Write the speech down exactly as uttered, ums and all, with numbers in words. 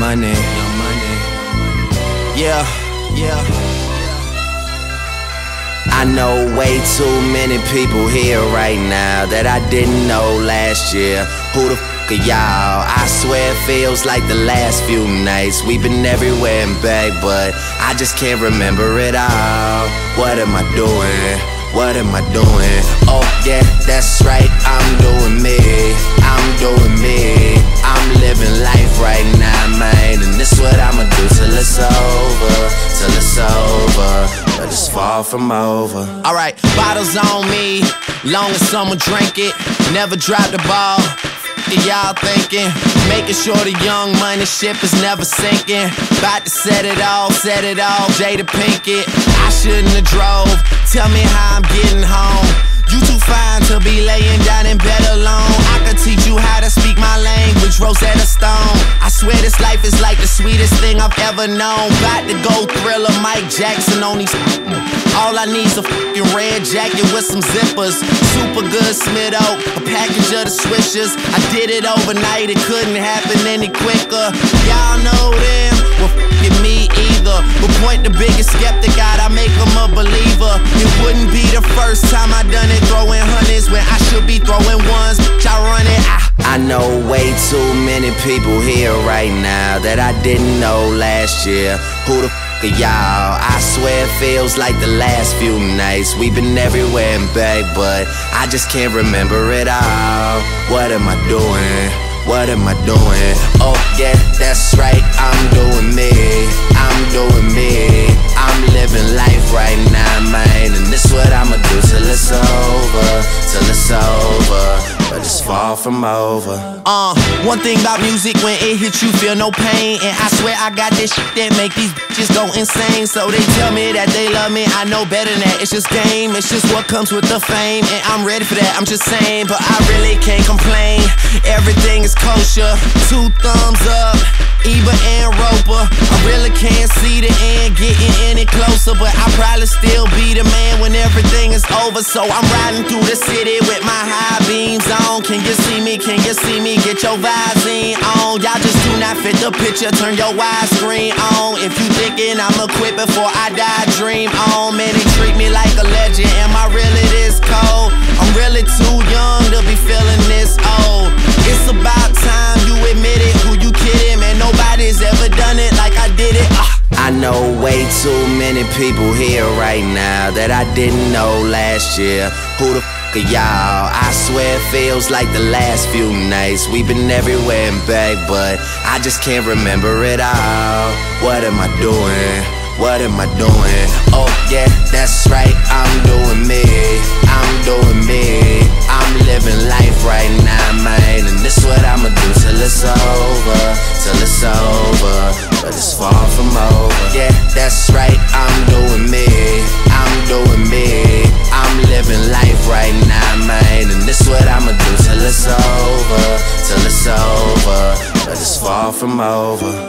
money, young money. Yeah, yeah. I know way too many people here right now that I didn't know last year. Who the f*** are y'all? I swear it feels like the last few nights. We've been everywhere and back, but I just can't remember it all. What am I doing? What am I doing? Oh yeah, that's right, I'm doing me. I'm doing me. I'm living life right now, man. And this what I'ma do till it's over. Till it's over, but it's far from over. Alright, bottles on me, long as someone drink it. Never drop the ball. Y'all thinking, making sure the young money ship is never sinking. About to set it off, set it off, Jada Pinkett. I shouldn't have drove, tell me how I'm getting home. You too fine to be laying down in bed alone. I could teach you how to speak my language, Rosetta Stone. I swear this life is like the sweetest thing I've ever known. About to go Thriller, Mike Jackson on these. All I need's a fucking red jacket with some zippers. Super good Smith Oak, a package of the Swishers. I did it overnight, it couldn't happen any quicker. Y'all know them, well fucking me either. But point the biggest skeptic out, I make them a believer. It wouldn't be the first time I done it, throwing hundreds when I should be throwing ones. Bitch, I run it. I, I know way too many people here right now that I didn't know last year. Who the f*** are y'all? I swear it feels like the last few nights. We've been everywhere and back, but I just can't remember it all. What am I doing? What am I doing? Oh yeah, that's right, I'm doing me. I'm doing me. I'm living life right now, man. And this what I'ma do till it's over. Till it's over, but it's far from over. Uh, one thing about music, when it hits you, feel no pain. And I swear I got this shit that make these bitches go insane. So they tell me that they love me, I know better than that. It's just game, it's just what comes with the fame. And I'm ready for that, I'm just saying, but I really can't complain. Everything is kosher, two thumbs up, Ebert and Roper. I really can't see the end getting any closer, but I'll probably still be the man when everything is over. So I'm riding through the city with my high beams on. Can you see me? Can you see me? Get your Visine on. Y'all just do not fit the picture, turn your widescreen on. If you thinking I'ma quit before I die, dream on. Man, they treat me like a legend. Am I really this cold? I'm really too young to be feeling this old. It's about time you admit it. Who you kidding? Man, nobody's ever done it like I did it. uh. I know way too many people here right now that I didn't know last year. Who the f*** are y'all? I swear it feels like the last few nights. We've been everywhere and back, but I just can't remember it all. What am I doing? What am I doing? Oh yeah, that's right, I'm doing me. I'm doing me. I'm living life right now, man. And this what I'ma do till it's over. Till it's over, but it's far from over. Yeah, that's right, I'm doing me. I'm doing me. I'm living life right now, man. And this what I'ma do till it's over. Till it's over, but it's far from over.